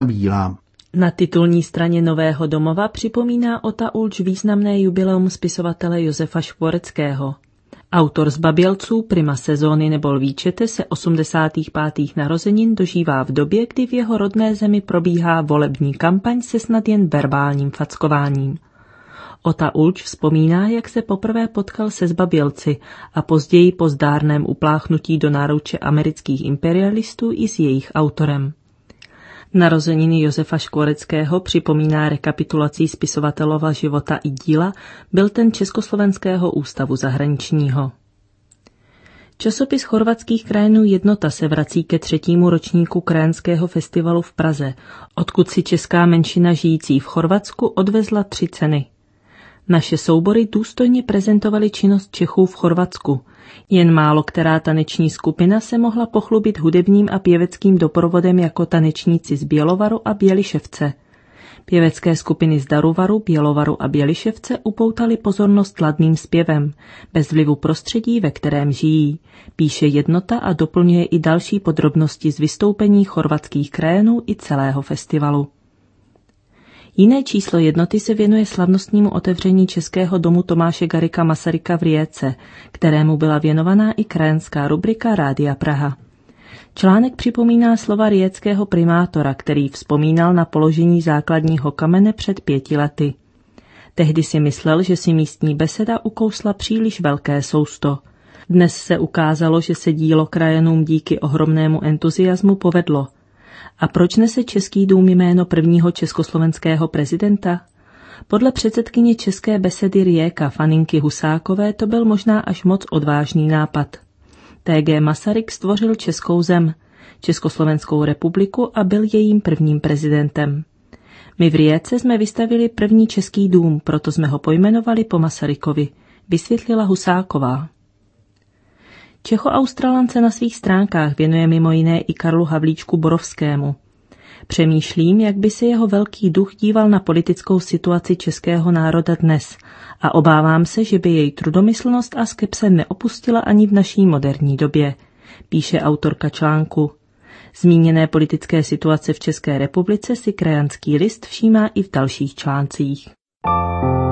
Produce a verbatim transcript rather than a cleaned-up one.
bílá. Na titulní straně Nového domova připomíná Ota Ulč významné jubileum spisovatele Josefa Škvoreckého. Autor Zbabělců, prima sezóny nebo Lvíčete se osmdesátých pátých narozenin dožívá v době, kdy v jeho rodné zemi probíhá volební kampaň se snad jen verbálním fackováním. Ota Ulč vzpomíná, jak se poprvé potkal se Zbabělci a později po zdárném upláchnutí do náruče amerických imperialistů i s jejich autorem. Narozeniny Josefa Škvoreckého připomíná rekapitulací spisovatelova života i díla byl ten Československého ústavu zahraničního. Časopis chorvatských krajanů Jednota se vrací ke třetímu ročníku krajanského festivalu v Praze, odkud si česká menšina žijící v Chorvatsku odvezla tři ceny. Naše soubory důstojně prezentovaly činnost Čechů v Chorvatsku. Jen málo která taneční skupina se mohla pochlubit hudebním a pěveckým doprovodem jako tanečníci z Bělovaru a Běliševce. Pěvecké skupiny z Daruvaru, Bělovaru a Běliševce upoutaly pozornost ladným zpěvem, bez vlivu prostředí, ve kterém žijí, píše Jednota a doplňuje i další podrobnosti z vystoupení chorvatských krajanů i celého festivalu. Jiné číslo Jednoty se věnuje slavnostnímu otevření Českého domu Tomáše Garrigua Masaryka v Rijece, kterému byla věnovaná i krajanská rubrika Rádia Praha. Článek připomíná slova rijeckého primátora, který vzpomínal na položení základního kamene před pěti lety. Tehdy si myslel, že si místní beseda ukousla příliš velké sousto. Dnes se ukázalo, že se dílo krajanům díky ohromnému entuziasmu povedlo. A proč nese Český dům jméno prvního československého prezidenta? Podle předsedkyně České besedy Rijeka Faninky Husákové to byl možná až moc odvážný nápad. T G Masaryk stvořil českou zem, Československou republiku a byl jejím prvním prezidentem. My v Rijece jsme vystavili první Český dům, proto jsme ho pojmenovali po Masarykovi, vysvětlila Husáková. Čecho-Australance na svých stránkách věnuje mimo jiné i Karlu Havlíčku Borovskému. Přemýšlím, jak by se jeho velký duch díval na politickou situaci českého národa dnes a obávám se, že by jej trudomyslnost a skepse neopustila ani v naší moderní době, píše autorka článku. Zmíněné politické situace v České republice si Krajanský list všímá i v dalších článcích.